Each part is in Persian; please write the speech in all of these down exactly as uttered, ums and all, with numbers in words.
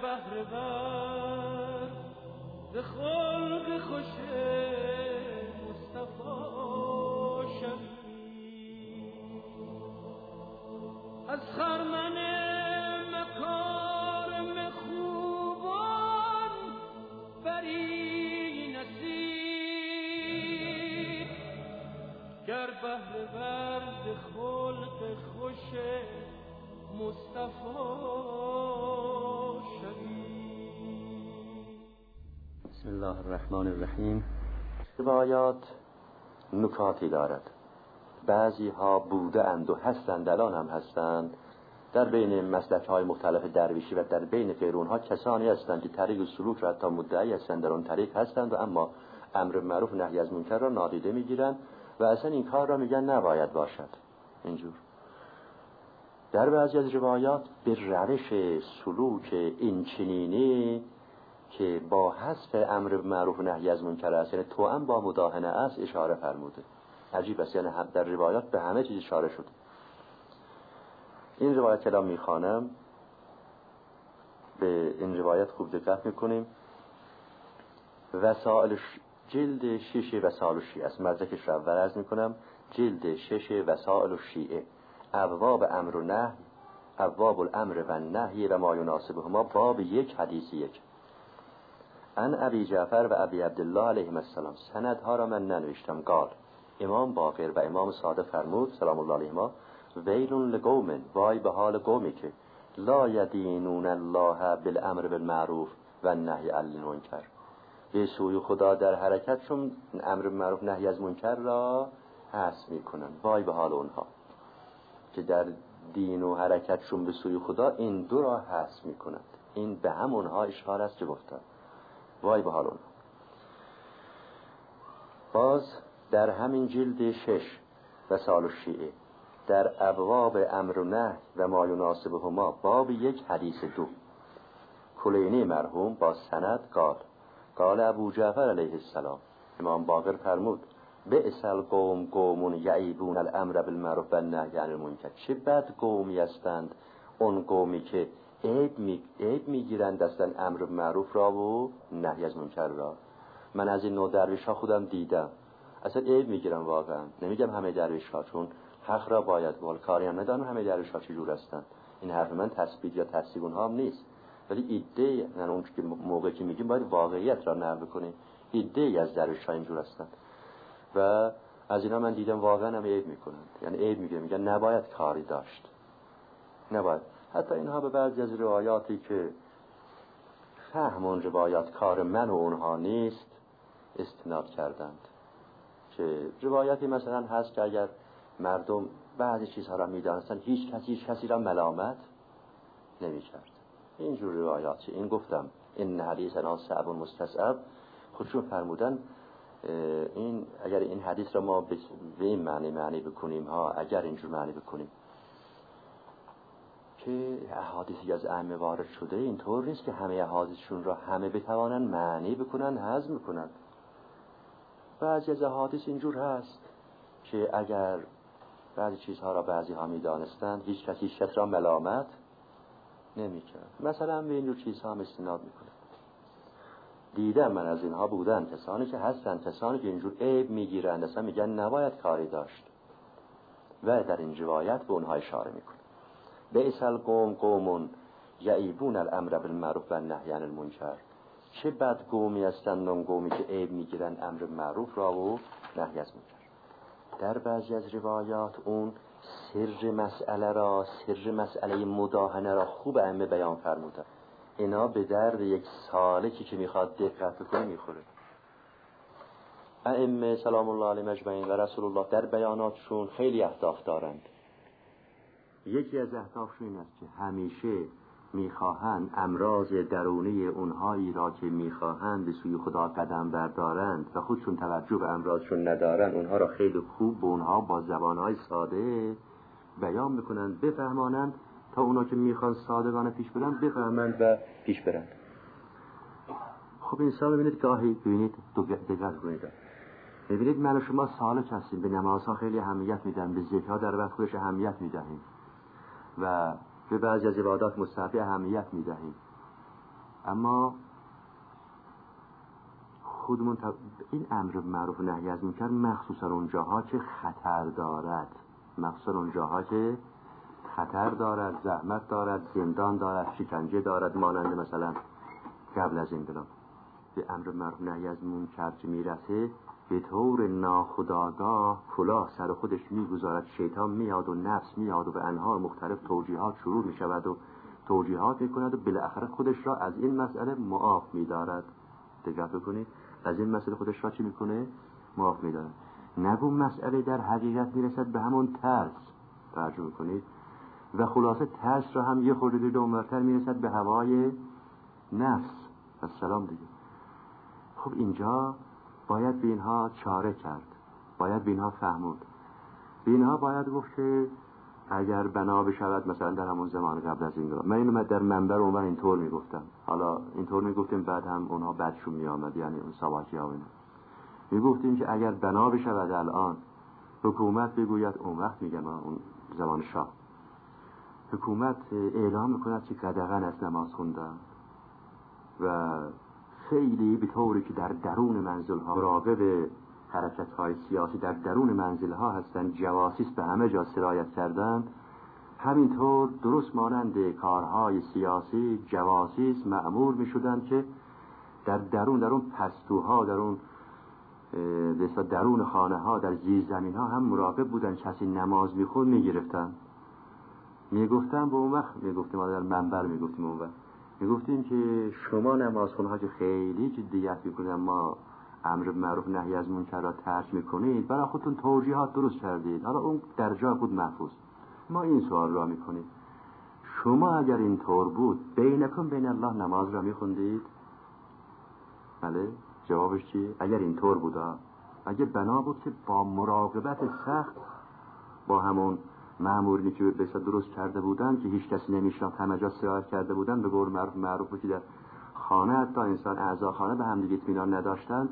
بهره ور ز خلق خوش مصطفی شوی، از خرمن مکارم خوبان بری نصیب، گر بهره ور ز خلق خوش مصطفی شوی. بسم الله الرحمن الرحیم. روایات نکاتی دارد. بعضی ها بوده اند و هستند، الان هم هستند، در بین مسلک های مختلف درویشی و در بین قیرون ها کسانی هستند که طریق و سلوک را حتی مدعی هستند در آن طریق هستند و اما امر معروف نهی از منکر را نادیده میگیرند و اصلا این کار را میگن نباید باشد. اینجور در بعضی از روایات به روش سلوک این چنینی که با حذف امر معروف و نهی از منکر است، یعنی توأم با مداهنه است، اشاره فرموده. عجیب است، یعنی در روایات به همه چیز اشاره شده. این روایت کلام میخوانم، به این روایت خوب دقت میکنیم. وسائل جلد شش وسائل الشیعه است، مدرکش را اول عرض میکنم. جلد شش وسائل الشیعه، ابواب امر و نهی، ابواب الامر و نهی و ما یناسبهما، باب یک، حدیث یک. ان ابی جعفر و ابی عبدالله علیهم السلام، سندها را من ننوشتم. قال، امام باقر و امام صادق فرمود سلام الله علیهما: ویل لقوم، وای به حال قومی که لا یدینون الله بالامر بالمعروف و النهی عن المنکر، به سوی خدا در حرکت چون امر معروف نهی از منکر را حذف میکنن. وای به حال اونها که در دین و حرکتشون به سوی خدا این دو را حذف میکنند. این به هم اونها اشاره است که گفتن. وای به حال اونها. باز در همین جلد شش وسائل الشیعه، در ابواب امر و نهی و ما یناسبهما، باب یک، حدیث دو، کلینی مرحوم با سند قال، قال ابو جعفر علیه السلام، امام باقر فرمود: بئس القوم قوم یعیبون الامر بالمعروف و النهی عن المنکر، چه بد قومی هستند اون قومی که عیب می عیب میگیرند دستن امر معروف را و نهی از منکر را. من از این نوع درویش ها خودم دیدم، اصلا عیب میگیرم واقعا. نمیگم همه درویش ها، چون حق را باید وال کاری هم ندارن همه درویش ها چجور هستند. این حرف من تثبیت یا تصدیق اونها هم نیست، ولی ایده، یعنی اون که موقعی که میگیم باید واقعیت را نقل کنیم. ایده ای از درویش ها اینجور هستند و از اینا من دیدم واقعا هم عیب میکنند، یعنی عیب میگیرن، میگن نباید کاری داشت، نباید. حتی اینها به بعضی از روایاتی که فهم اون روایات کار من و اونها نیست استناد کردند، که روایاتی مثلا هست که اگر مردم بعضی چیزها را میدانستن هیچ کسی هیچ کسی را ملامت نمیکرد. اینجور روایاتی. این گفتم این حدیث انا صعب مستصعب، خودشون فرمودن این اگر این حدیث را ما به این معنی معنی بکنیم ها، اگر اینجور معنی بکنیم که احادیثی از ائمه وارد شده، اینطور نیست که همه احادیثشون را همه بتوانن معنی بکنن، هضم بکنن. بعضی از احادیث اینجور هست که اگر بعضی چیزها را بعضی ها می دانستند هیچ کسی هیچ کس را ملامت نمی کرد. مثلا به اینجور چیزها هم استناد می کنند. دیدم من از اینها بودن کسانی که هستن، کسانی که اینجور عیب می گیرند، اصلا میگن نباید کاری داشت و در این روایت به اونها اشاره می کنند. بئس القوم قوم یعیبون الامر بالمعروف و النهی عن المنکر، چه بد قومی هستند اون قومی که عیب میگیرن امر معروف را و نهی از منکر. در بعضی از روایات اون سر مسئله را، سر مسئله مداهنه را خوب ائمه بیان فرمودن. اینا به درد یک سالکی که میخواد دقت کنه میخوره. ائمه سلام الله علیهم اجمعین و رسول الله در بیاناتشون خیلی اهداف دارند. یکی از اهدافشون این است که همیشه میخواهند امراض درونی اونهایی را که میخواهند به سوی خدا قدم بردارند و خودشون توجه به امراضشون ندارن، اونها را خیلی خوب به اونها با زبانهای ساده بیان میکنند، بفهمانند تا اونا که میخوان صادقانه پیش برن بفهمند و پیش برند. خب انسان ببینید گاهی ببینید دو دقت کنید، ببینید من و شما سالک هستیم، به نمازها خیلی اهمیت میدن، به ذکرها در وقت خودش اهمیت میدهیم و به بعضی از عبادات مستحب اهمیت میدهیم. اما خودمون تا این امر معروف و نهی از منکر مخصوصا اونجاها که خطر دارد، مخصوصا اونجاها که خطر دارد، زحمت دارد، زندان دارد، شکنجه دارد، مانند مثلا قبل از انقلاب به امر معروف و نهی از منکر که میرسه به طور ناخودآگاه کلاه سر خودش میگذارد، شیطان میاد و نفس میاد و به انواع مختلف توجیهات شروع میشود و توجیهات میکند و بالاخره خودش را از این مسئله معاف میدارد. دقت بکنید، از این مسئله خودش را چی میکنه؟ معاف میدارد. نگو مسئله در حقیقت میرسد به همون ترس، ترجمه کنید، و خلاصه ترس را هم یه خورده دنبالتر میرسد به هوای نفس و سلام دیگه. خب اینجا باید به اینها چاره کرد، باید به اینها فهمود، به اینها باید گفت که اگر بنا بشود مثلا در همون زمان قبل از انقلاب، من اینو در منبر اونور اینطور میگفتم، حالا اینطور میگفتیم بعد هم اونها بعدشون میآمد، یعنی اون ساواکی ها اینا میگفتیم که اگر بنا بشود الان حکومت بگوید، اون وقت میگم اون زمان شاه، حکومت اعلام میکند که قدغن از نماز خوندن و خیلی به طوری که در درون منزل ها مراقب حرکت های سیاسی در درون منزل ها هستند، جواسیس به همه جا سرایت کردن، همینطور درست مانند کارهای سیاسی جواسیس مأمور می شدن که در درون درون پستوها، در اون در درون خانه ها، در زیر زمین ها هم مراقب بودن، کسی نماز می خون می گرفتن. می گفتن به اون وقت، می گفتیم در منبر می گفتیم اون وقت می گفتیم که شما نمازخون ها که خیلی جدیت می کنید، ما امر معروف نهی از منکر را ترک میکنید، برای خودتون توجیهات درست کردید، حالا اون در جای خود محفوظ. ما این سوال را میکنید، شما اگر این طور بود بینکم بین الله نماز را میخوندید؟ بله، جوابش چیه؟ اگر این طور بودا، اگر بنا بود که با مراقبت سخت با همون مأموری که بسیار درست کرده بودن که هیچ کسی نمیشناخت، همه جا سرایت کرده بودن به قول معروف معروف که در خانه حتی انسان اعضا خانه به هم دیگه اطمینان نداشتن،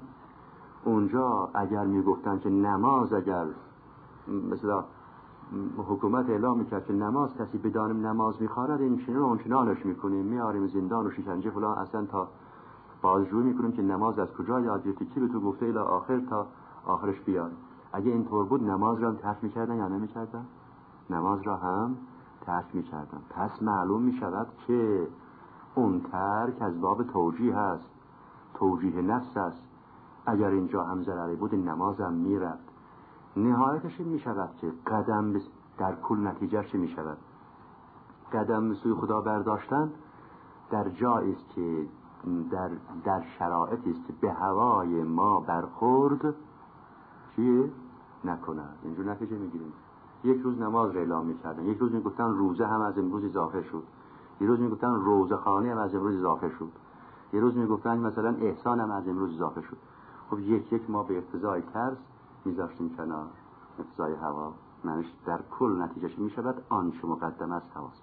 اونجا اگر میگفتن که نماز، اگر مثلا حکومت اعلام میکرد که نماز کسی بدانیم نماز میخوارد، این چنین اون چنانش میکنیم، میاریم زندان و شکنجه فلان، اصلا تا بازجویی میکنیم که نماز از کجا یاد گرفتی، کی به تو گفته، الی آخر تا آخرش بیار. اگه اینطور بود نماز را هم ترک میکردن یا نمیکردن؟ نماز را هم ترک میکردن. پس معلوم میشود که اون ترک از باب توجیه هست، توجیه نفس است. اگر اینجا هم ضرری بود نماز هم میرفت. نهایتش می شود که قدم در کل نتیجهش می شود قدم به سوی خدا برداشتن در جایی است که در در شرایطی است که به هوای ما برخورد چیه نکنه. اینجور نتیجه میگیریم. یک روز نماز را اعلام میکردن، یک روز میگفتن روزه هم از امروز اضافه شد، یک روز میگفتن روزه خانه هم از امروز اضافه شد، یک روز میگفتن مثلا احسان هم از امروز اضافه شد. خب یک یک ما به اقتضای ترس میذاشتیم کنار، اقتضای هوا، معنیش در کل نتیجهش میشود آنچه مقدم است هواست.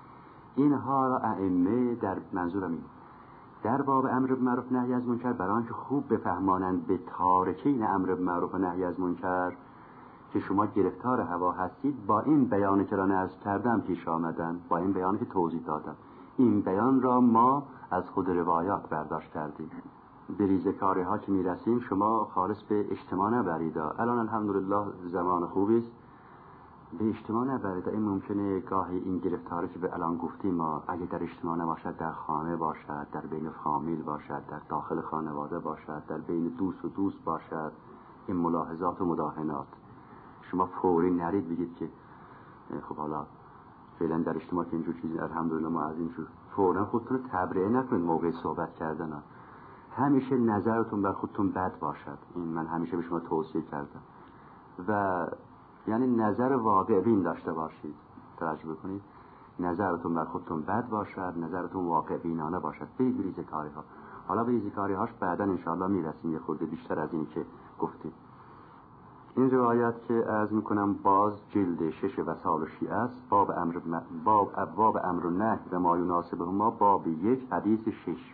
اینها را ائمه در منظورم این در باب امر معروف نهی از منکر برای آنکه خوب بفهمانند به تارکین امر معروف نهی از منکر که شما گرفتار هوا هستید، با این بیانی که را عرض کردم پیش آمدن، با این بیانی که توضیح دادم. این بیان را ما از خود روایات برداشت کردیم. به ریزکاری ها که میرسیم شما خالص به اجتماع نبرید. الان الحمدلله زمان خوبی است، به اجتماع نبرید. این ممکنه گاهی این گرفتاری که به الان گفتیم ما اگه در اجتماع نباشد، در خانه باشد، در بین فامیل باشد، در داخل خانواده باشد، در بین دوست و دوست باشد، این ملاحظات و مداهنات شما فوری نرید بگید که خب حالا فعلا در اجتماع که اینجور چیزی الحمدلله ما از اینجور، فوراً خودتون رو تبرئه نکنید موقع صحبت کردن ها. همیشه نظرتون بر خودتون بد باشد. این من همیشه به شما توصیه کردم و یعنی نظر واقع بین داشته باشید. توجه بکنید، نظرتون بر خودتون بد باشد، نظرتون واقع بینانه باشد. به ریزکاری ها، حالا به ریزکاری هاش بعدا انشاءالله میرسیم یه خورده بیشتر از این که گفتیم. این روایت که عرض میکنم باز جلد شش وسائل شیعه است، باب امر باب ابواب امر و نهی و ما یناسبهما، باب یک حدیث شش.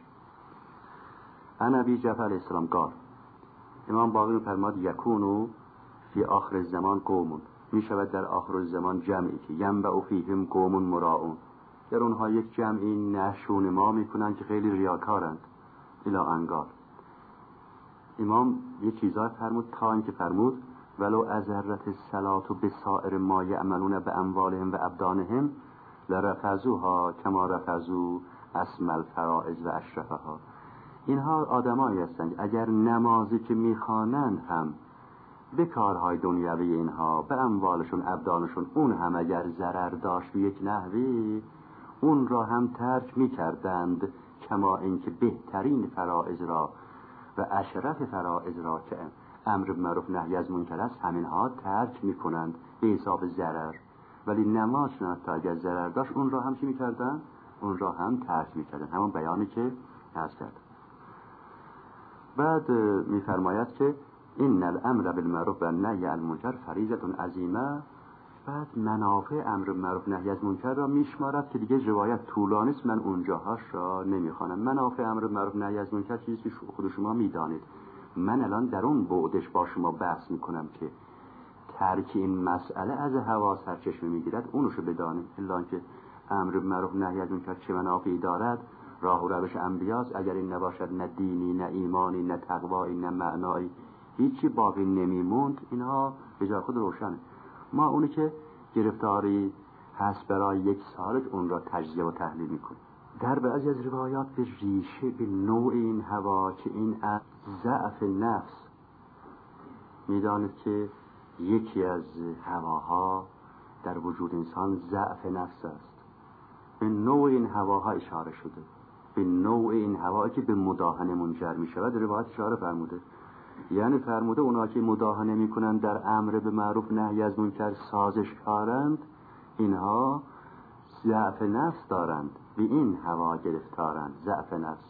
عن ابی جعفر علیه السلام قال، امام باقر می‌فرماد یکونو فی آخر الزمان قوم، می شود در آخر الزمان جمعی که ینبع فیهم قوم مراعون، در اونها یک جمعی نشون ما میکنن که خیلی ریاکارند الا انگار. امام یه چیزای فرمود تا اینکه فرمود ولو ازرت الصلاة بسائر ما یعملون به اموالهم و ابدانهم لرفضوها کما رفضوا اسم الفرائض و اشرفها. اینها آدمایی هستند اگر نمازی که میخوانند هم به کارهای دنیوی اینها به اموالشون ابدانشون اون هم اگر ضرر داشت به یک نحوی اون را هم ترک میکردند، کما اینکه بهترین فرائض را و اشرف فرائض را که امر معروف نهی از منکر است همینها ترک میکنند به حساب ضرر. ولی نمازشون حتی اگر ضرر داشت اون را هم چی میکردن؟ اون را هم ترک میکردن. همون بیانی که عرض کرد. بعد میفرماید که این الامر بالمعروف و نهی عن المنکر فریضه عظیمه. بعد منافع امر معروف نهی از منکر را میشمارد که دیگه روایت طولانی است، من اونجاهاش را نمیخوانم. منافع امر معروف نهی از منکر چیزی که خود شما میدانید. من الان در اون بعدش با شما بحث میکنم که ترک این مسئله از هوا سرچشمه میگیرد، اونشو بدانید. الا که امر معروف نهی از منکر چه منافعی دارد، راه و روش انبیاست. اگر این نباشد نه دینی نه ایمانی نه تقوایی نه معنایی هیچی باقی نمیموند. اینها به جای خود روشنه. ما اونی که گرفتاری هست برای یک سالش اون را تجزیه و تحلیل میکنیم. در بعضی از روایات به ریشه به نوع این هوا که این ضعف نفس، میدانید که یکی از هواها در وجود انسان ضعف نفس است. به نوع این هواها اشاره شده، به نوع این هوا که به مداهنه منجر می شود. روایت اشاره فرموده، یعنی فرموده اونا که مداهنه می کنند در امر به معروف نهی از منکر سازشکارند، اینها ضعف نفس دارند، به این هوا گرفتارند. ضعف نفس،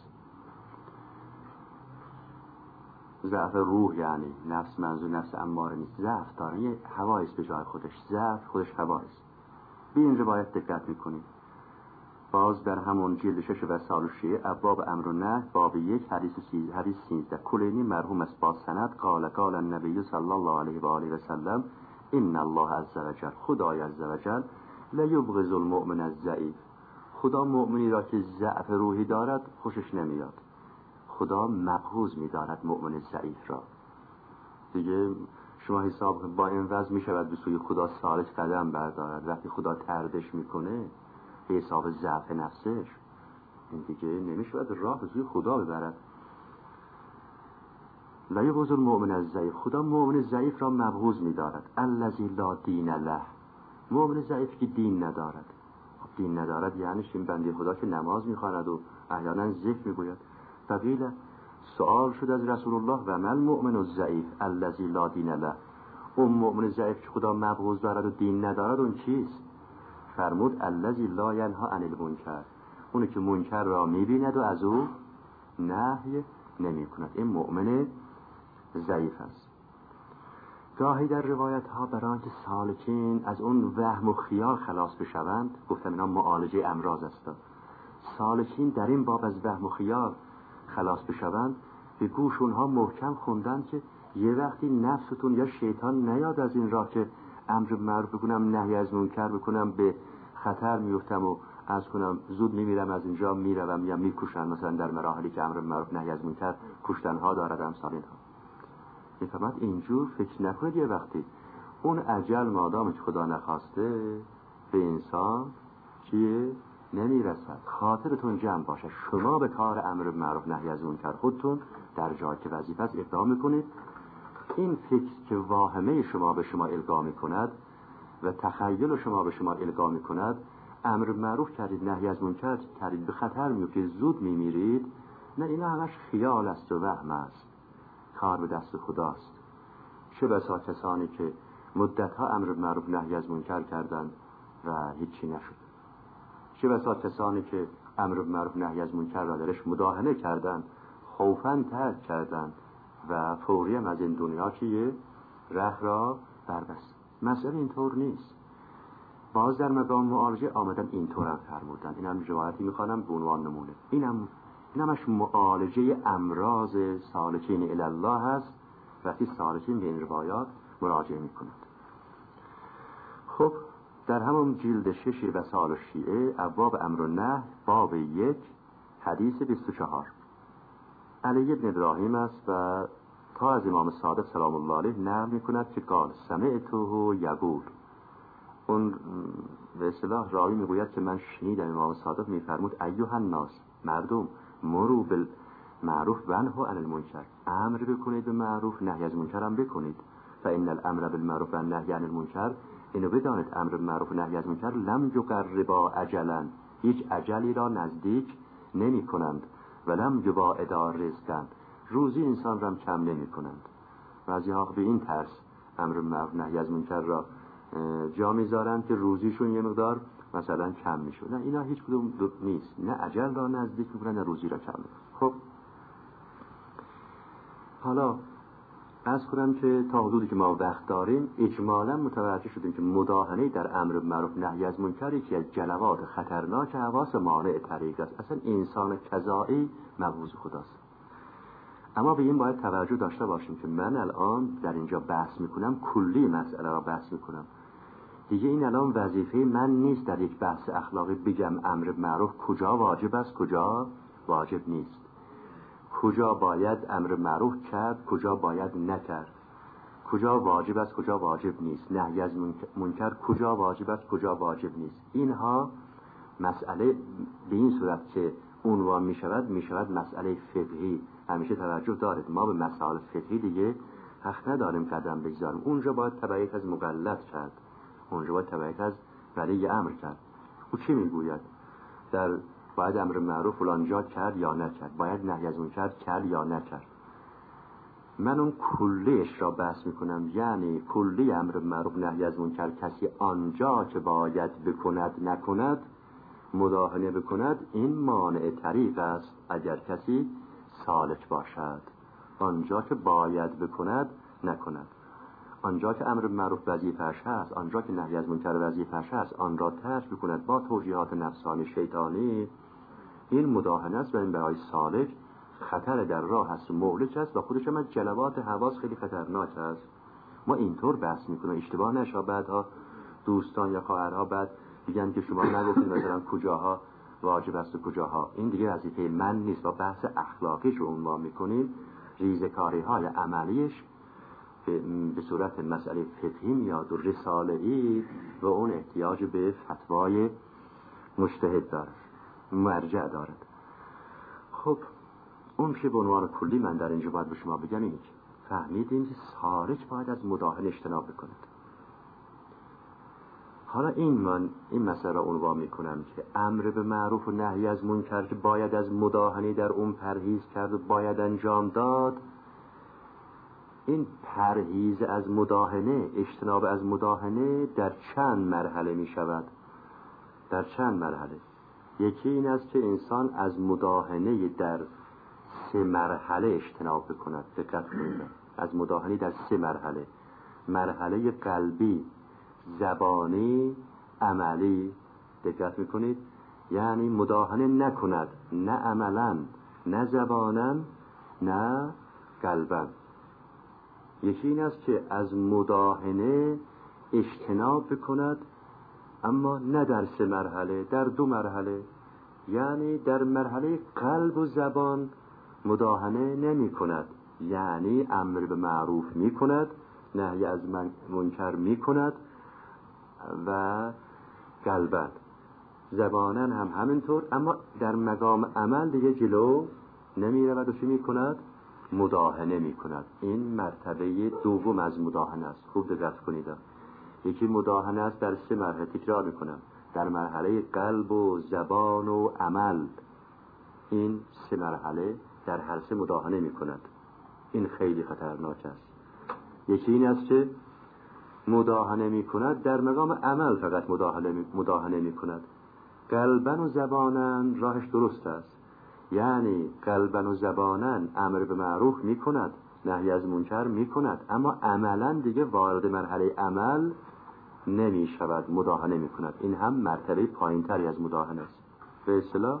ضعف روح، یعنی نفس منظور نفس اماره نیست، ضعف دارن، یه هوایست به جای خودش، ضعف خودش هوایست. به این روایت دقت میکنید. باز در همون جلد شش و سال شیعه ابواب امر و نهی باب یک حدیث سیزده حدیث سیزده کلینی مرحوم است با سند قال قال النبی صلی الله علیه و آله و سلم ان الله عز وجل خدای عز وجل لا یبغض المؤمن الضعیف. خدا مؤمنی را که ضعف روحی دارد خوشش نمیاد. خدا مبغوض می‌دارد مؤمن ضعیف را. دیگه شما حساب با این وضع می‌شود به سوی خدا سالک قدم بردارد. وقتی خدا تردش میکنه به حساب ضعف نفسش، این دیگه نمی‌شود راه به سوی خدا ببرد. لا یبغض المؤمن الضعیف. خدا مؤمن ضعیف را مبغوض می‌دارد. الذی لا دین له. مؤمن ضعیف که دین ندارد. دین ندارد یعنی این بنده خدا که نماز می‌خواند و احیانا ذکر می‌گوید. فقیل سوال شد از رسول الله و من المؤمن الضعیف الذی لا دین له. اون مؤمن ضعیف که خدا مبغوض دارد و دین ندارد اون چیست؟ فرمود الذی لا ینهی عن المنکر. اونی که منکر را می‌بیند و از او نهی نمی‌کند، این مؤمن ضعیف است. گاهی در روایت ها برای آنکه سالکین از اون وهم و خیال خلاص بشوند، گفتم اینا معالجه امراض است، سالکین در این باب از وهم و خیال خلاص بشوند به گوش اونها محکم خوندن که یه وقتی نفستون یا شیطان نیاد از این راه که امر معروف بکنم نهی از منکر بکنم به خطر میفتم و از کنم زود میمیرم از اینجا میروم یا میکشن، مثلا در مراحلی که امر معروف نهی از منکر کشتنها دارد امثال اینها. میفهمد اینجور فکر نکنید یه وقتی اون اجل مادام که خدا نخواسته به انسان چیه نمیرسد. خاطرتون جمع باشه، شما به کار امر معروف نهی از منکر خودتون در جایی که وظیفه است اقدام میکنید. این فکر که واهمه شما به شما القا میکند و تخیل شما به شما القا میکند امر معروف کردید نهی از منکر کردید به خطر میفتید زود میمیرید، نه، اینا همش خیال است و وهم است. کار به دست خداست. چه بسا کسانی که مدتها امر معروف نهی از منکر کردند و هیچی نشد. چه بسا کسانی که امر معروف نهی از منکر را درش مداهنه کردند، خوفاً ترک کردند و فوری هم از این دنیا که ره را بربست. مسئله اینطور نیست. باز در مقام معالجه آمدن اینطور هم فرمودن. این هم روایتی میخوانم به عنوان نمونه. اینم اینمش معالجه امراض سالکین الی الله هست وقتی سالکین به این روایات مراجعه میکنند. خب در همون جلد شش وسائل الشیعه ابواب امر و نهی باب یک حدیث بیست و چهار علی ابن ابراهیم است و تا از امام صادق سلام الله علیه نقل میکند که قال سمعته یقول. اون به اصطلاح راوی میگوید که من شنیدم امام صادق میفرمود ایها الناس، مردم، مرو بالمعروف و انهوا عن المنکر، امر بکنید به معروف، نهی از منکر هم بکنید. فان الامر بالمعروف و النهی عن المنکر، اینو بدانید امر به معروف و نهی از منکر لم یقربا اجلا، هیچ اجلی را نزدیک نمی کنند، ولم یباعدا رزقا، روزی انسان را کم نمی کنند. بعضی ها به این ترس امر به معروف نهی از منکر را جا میذارند که روزیشون یه مقدار مثلا کم میشه. نه، اینا هیچ کدوم نیست، نه اجل را نزدیک میکنن نه روزی را کم میکنن. خب حالا عرض کنم که تا حدودی که ما وقت داریم اجمالا متوجه شدیم که مداهنه در امر بالمعروف نهی از منکر یکی از جلوات خطرناک حواس مانع طریق است. اصلا انسان کذایی مبغوض خداست. اما به این باید توجه داشته باشیم که من الان در اینجا بحث میکنم، کلی مسئله را بحث میکنم دیگه. این الان وظیفه من نیست در یک بحث اخلاقی بگم امر معروف کجا واجب است کجا واجب نیست، کجا باید امر معروف کرد کجا باید نکرد، کجا واجب است کجا واجب نیست، نهی از منکر کجا واجب است کجا واجب نیست. اینها مسئله به این صورت که عنوان می شود می شود مسئله فقهی. همیشه توجه دارید ما به مسائل فقهی دیگه حق نداریم قدم بگذاریم. اونجا باید تبعیت از مقلد کرد، اونجا باید تبعیت از ولی امر کرد. او چی میگوید؟ در باید امر معروف فلان جا کرد یا نکرد، باید نهی از منکر کرد یا نکرد. من اون کلیش را بحث میکنم، یعنی کلی امر معروف نهی از منکر کسی آنجا که باید بکند نکند، مداهنه بکند، این مانع طریق است اگر کسی سالک باشد. آنجا که باید بکند نکند، آنجا که امر معروف وظیفه‌اش هست، آنجا که نهی از منکر وظیفه‌اش هست، آن را ترک بکند با توجیهات نفسانی شیطانی، این مداهنه است و این برای سالک خطر در راه است و مهلک است و خودش هم از جلوات حواس خیلی خطرناک است. ما اینطور بحث میکنیم اشتباه نشه بعدها دوستان یا خواهرها بعد میگن که شما نگفتید مثلا کجاها واجب است و کجاها. این دیگه وظیفه من نیست. با بحث اخلاقیش رو عنوان میکنیم، ریزکاری های عملیش به صورت مسئله فقهی میاد و رساله‌ای و اون احتیاج به فتوای مجتهد دارد، مرجع دارد. خب اون که به عنوان کلی من در اینجا باید به شما بگم اینه که فهمیدیم که سالک باید از مداهنه اجتناب بکند. حالا این من این مسئله را عنوان میکنم که امر به معروف و نهی از منکر که باید از مداهنه در اون پرهیز کرد و باید انجام داد، این پرهیز از مداهنه، اجتناب از مداهنه در چند مرحله می شود؟ در چند مرحله؟ یکی این است که انسان از مداهنه در سه مرحله اجتناب بکند. دقت کنید، از مداهنه در سه مرحله: مرحله قلبی، زبانی، عملی. دقت میکنید؟ یعنی مداهنه نکند، نه عملا، نه زبانا، نه قلبا. یکی این است که از مداهنه اجتناب بکند، اما نه در سه مرحله، در دو مرحله. یعنی در مرحله قلب و زبان مداهنه نمی کند، یعنی امر به معروف می کند، نهی از منکر می کند و قلبا، زبانا هم همینطور، اما در مقام عمل دیگه جلو نمی رود و چی می کند؟ مداهنه می کند. این مرتبه دوم از مداهنه است. خوب دقت کنید. یکی مداهنه است در سه مرحله، تکرار می کنم، در مرحله قلب و زبان و عمل. این سه مرحله در هر سه مداهنه می کند. این خیلی خطرناک است. یکی این است که مداهنه می کند در مقام عمل، فقط مداهنه مداهنه می کند. قلبا و زبانا راهش درست است، یعنی قلبا و زبانا امر به معروف می کند، نهی از منکر می کند، اما عملا دیگه وارد مرحله عمل نمی شود، مداهنه می کند. این هم مرتبه پایین تری از مداهنه است. به اصطلاح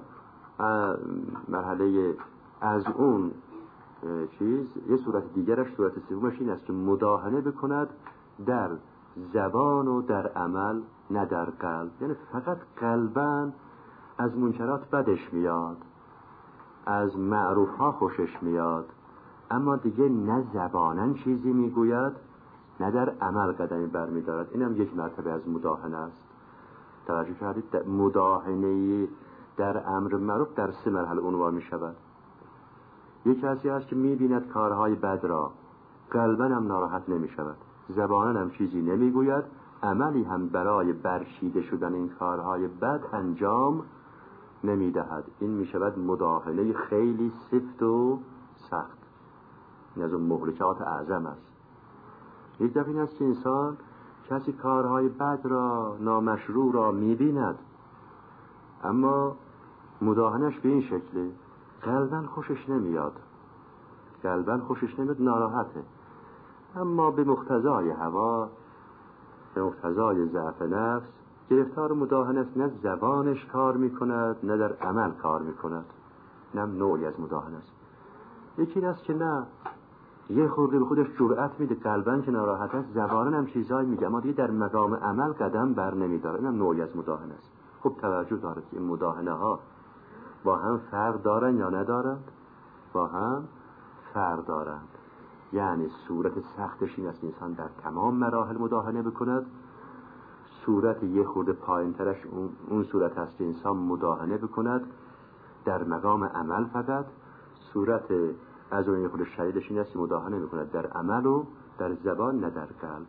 مرحله از اون چیز یه صورت دیگرش، صورت سومش این است که مداهنه بکند در زبان و در عمل نه در قلب. یعنی فقط قلباً از منکرات بدش میاد، از معروف ها خوشش میاد، اما دیگه نه زباناً چیزی میگوید نه در عمل قدمی برمیدارد. اینم یک مرتبه از مداهنه است. توجه کردید؟ مداهنه در امر معروف در سه مرحله عنوان می شود. یک کسی هست که می بیند کارهای بد را، قلباً هم ناراحت نمی شود، زباناً هم چیزی نمی گوید، عملی هم برای برچیده شدن این کارهای بد انجام نمی دهد. این می شود مداهنه خیلی سفت و سخت. این از اون مهلکات اعظم است. یک دفعه این است که انسان کسی کارهای بد را، نامشروع را می بیند، اما مداهنش به این شکله، قلباً خوشش نمیاد، قلباً خوشش نمیاد، ناراحته، اما به مقتضای هوا، به مقتضای ضعف نفس گرفتار مداهنه است. نه زبانش کار میکند نه در عمل کار میکند. این هم نوعی از مداهنه است. یکی است که نه، یه خورده به خودش جرأت میده، قلباً که ناراحت است، زباناً هم چیزایی میگه، اما دیگه در مقام عمل قدم بر نمیداره. این هم نوعی از مداهنه است. خب توجه دارد که این مداهنه ها با هم فرق دارن یا ندارند؟ با هم فرق دارند. یعنی صورت سختش این است انسان در تمام مراحل مداهنه بکند. صورت یه خورده پایین ترش اون, اون صورت هست که انسان مداهنه بکند در مقام عمل فقط. صورت از اون یه خورده شدیدش این است که مداهنه بکند در عمل و در زبان نه در قلب.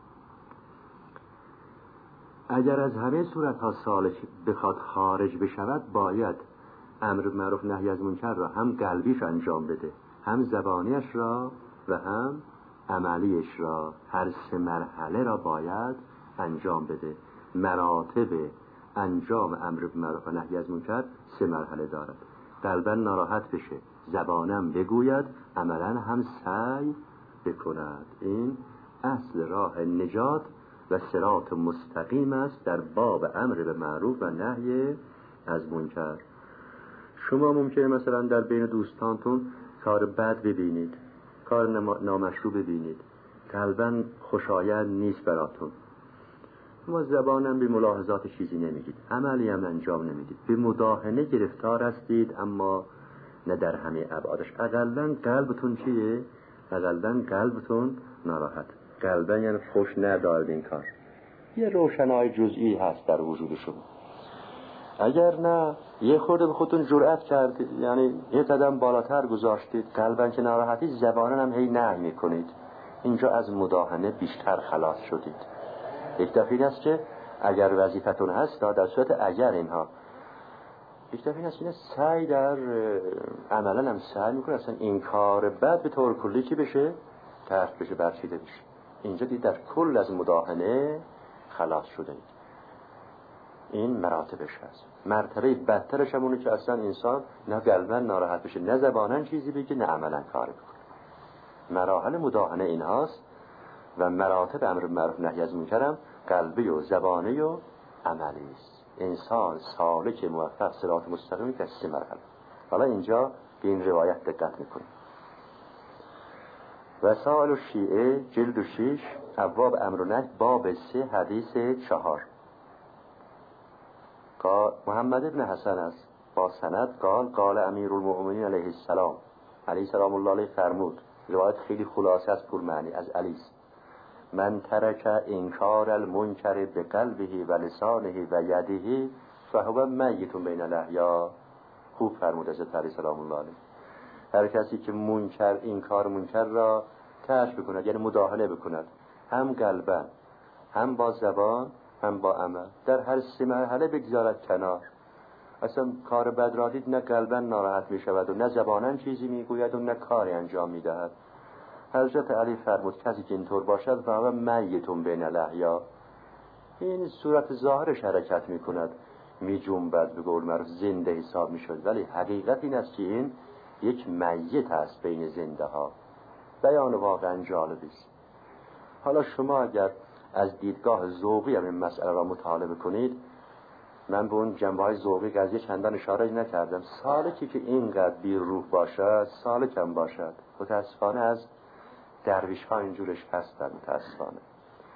اگر از همه صورتها سالک بخواد خارج بشود، باید امر معروف نهی از منکر را هم قلبیش انجام بده، هم زبانیش را و هم عملیش را. هر سه مرحله را باید انجام بده. مراتب انجام امر معروف و نهی از منکر سه مرحله دارد. قلباً ناراحت بشه، زبانم بگوید، عملاً هم سعی بکند. این اصل راه نجات و صراط مستقیم است در باب امر به معروف و نهی از منکر. شما ممکنه مثلا در بین دوستانتون کار بد ببینید، کار نامشروع ببینید، قلباً خوشایند نیست براتون، اما زبانم به ملاحظات چیزی نمیگید، عملی هم انجام نمیدید، به مداهنه گرفتار هستید، اما نه در همه ابعادش. اقلاً قلبتون چیه؟ اقلاً قلبتون ناراحت، قلباً یعنی خوش ندارد این کار. یه روشنای جزئی هست در وجود شما. اگر نه یه خورده به خودتون جرأت کردید، یعنی یه قدم بالاتر گذاشتید، قلباً که ناراحتی، زباناً هم هی نهی میکنید، اینجا از مداهنه بیشتر خلاص شدید. یک دفعه این است که اگر وظیفتون هست، در صورت اگر اینها، یک دفعه این است که سعی در عملاً هم سعی میکنه اصلا این کار بد به طور کلی چی بشه؟ ترک بشه، برچیده بشه. اینجا دید در کل از مداهنه خلاص شده اید. این مراتبش هست. مرتبه بدترش همونه که اصلا انسان نه قلباً ناراحت بشه، نه زباناً چیزی بگه، نه عملاً کار بکنه. مراحل مداهنه این هاست و مراتب امر معروف نهی از منکر هم قلبی و زبانی و عملی است. انسان سالک موفق صراط مستقیمی که سه مرحله. حالا اینجا به این روایت دقت میکنیم. وسائل الشیعه جلد و شیش ابواب امر و نهی باب سه حدیث چهار. قال محمد ابن حسن است با سند قال قال امیر المؤمنین علیه السلام، علیه السلام الله علیه فرمود، روایت خیلی خلاصه از پر معنی از علی است، من ترک انکار المنکر به قلبه و لسانه و یده فهو میت بین الاحیا. خوب فرمود حضرت علی سلام الله علیه. هر کسی که منکر انکار منکر را ترک بکند، یعنی مداهنه بکند، هم قلبا هم با زبان هم با عمل، در هر سه مرحله بگذارد کنار، اصلا کار بد را دید نه قلبا ناراحت می شود و نه زبانا چیزی می گوید و نه کاری انجام می دهد. حضرت علی فرمود کسی که اینطور باشد فهو میتون بین الاحیا، این صورت ظاهرش حرکت می کند، می جنبد، به قول معروف زنده حساب می شد، ولی حقیقت این است که این یک میت است بین زنده ها. بیان واقعا جالبی است. حالا شما اگر از دیدگاه ذوقی هم این مسئله را مطالعه کنید، من به اون جنبه‌های ذوقی قضیه چندان اشاره نکردم. سالکی که اینقدر بی روح باشد سالک هم باشد. متاسفانه از درویش ها اینجورش هستن، متاسفانه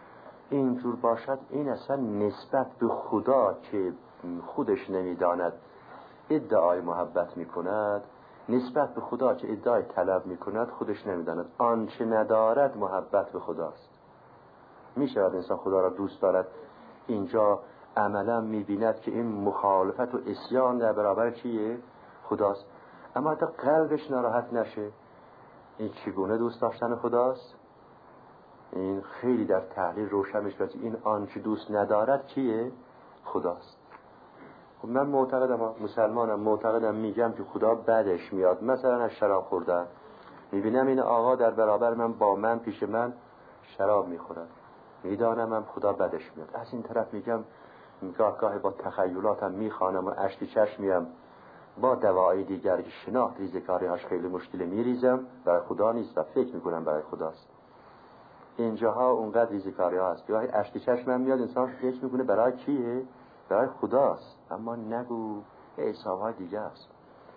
اینجور باشد، این اصلا نسبت به خدا که خودش نمیداند ادعای محبت میکند، نسبت به خدا که ادعای طلب میکند خودش نمیداند، آنچه ندارد محبت به خداست. میشود انسان خدا را دوست دارد، اینجا عملا میبیند که این مخالفت و عصیان در برابر چیه؟ خداست، اما حتی قلبش ناراحت نشه. این چگونه دوست داشتن خداست؟ این خیلی در تحلیل روشن میشه. این آنچه دوست ندارد چیه؟ خداست. خب من معتقدم، مسلمانم، معتقدم، میگم که خدا بدش میاد مثلا از شراب خوردن. میبینم این آقا در برابر من با من پیش من شراب میخورد، میدانم من خدا بدش میاد. از این طرف میگم گاه گاه با تخیلاتم میخوانم و اشک چشمیم با دواعی دیگر که شناخت ریزکاری هاش خیلی مشکل میریزم، برای خدا نیست و فکر میکنم برای خداست. اینجاها اونقدر ریزکاری ها هست گاهی اشک چشمم میاد، انسان فکر میکنه برای کیه؟ برای خداست، اما نگو حساب های دیگه است.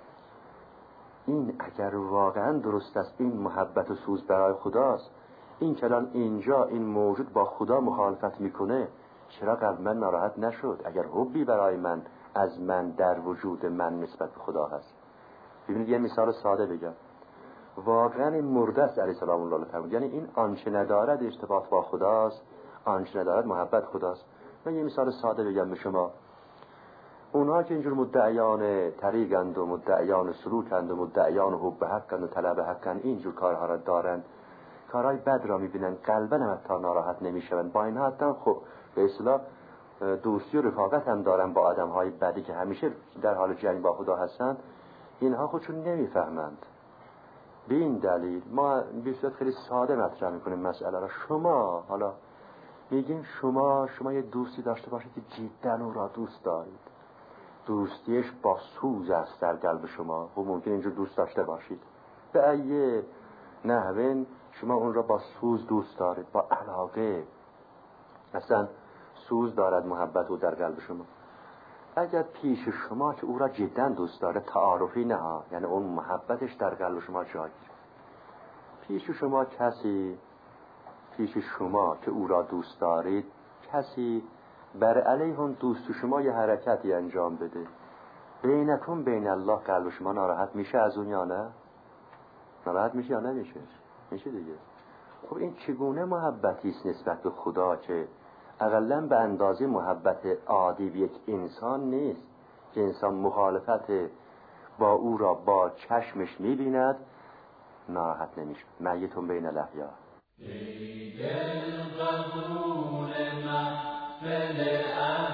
این اگر واقعا درست است این محبت و سوز برای خداست، این کلان اینجا این موجود با خدا مخالفت میکنه، چرا قلب من ناراحت نشد اگر حبی برای من از من در وجود من نسبت به خدا هست؟ ببینید یه مثال ساده بگم، واقعا این مرده است علیه السلام الله فرمود، یعنی این آنچه ندارد ارتباط با خداست، آنچه ندارد محبت خداست. من یه مثال ساده بگم به شما، اونها که اینجور مدعیان طریقند و مدعیان سلوکند و مدعیان حب حقند و طلب حقند، اینجور کارها را دارند، کارهای بد را میبینن، قلبا هم حتی ناراحت نمیشوند، با اینها حتی خب به اصطلاح دوستی و رفاقت هم دارن با آدمهای بدی که همیشه در حال جنگ با خدا هستند، اینها خودشون نمیفهمند. به این دلیل ما به صورت خیلی ساده مطرح میکنیم مسئله را. شما حالا میگیم شما شما یه دوستی داشته باشید که جدا او را دوست دارید، دوستیش با سوز است در قلب شما، و ممکن اینجور دوست داشته باشید، به ایه نحوه شما اون را با سوز دوست دارید، با علاقه، اصلا سوز دارد محبت او در قلب شما. اگر پیش شما که او را جدا دوست داره، تعارفی نه ها، یعنی اون محبتش در قلب شما جا گیره، پیش شما کسی پیش شما که او را دوست دارید کسی بر علیه اون دوست شما یه حرکتی انجام بده، بینکم بین الله، قلب شما ناراحت میشه از اون یا نه؟ ناراحت میشه یا نمیشه؟ میشه دیگه. خب این چگونه محبتی است نسبت به خدا که اقلا به اندازه محبت عادی به یک انسان نیست، که انسان مخالفت با او را با چشمش میبیند ناراحت نمیشه. میتون بین الاحیا. ای دل قبول محفل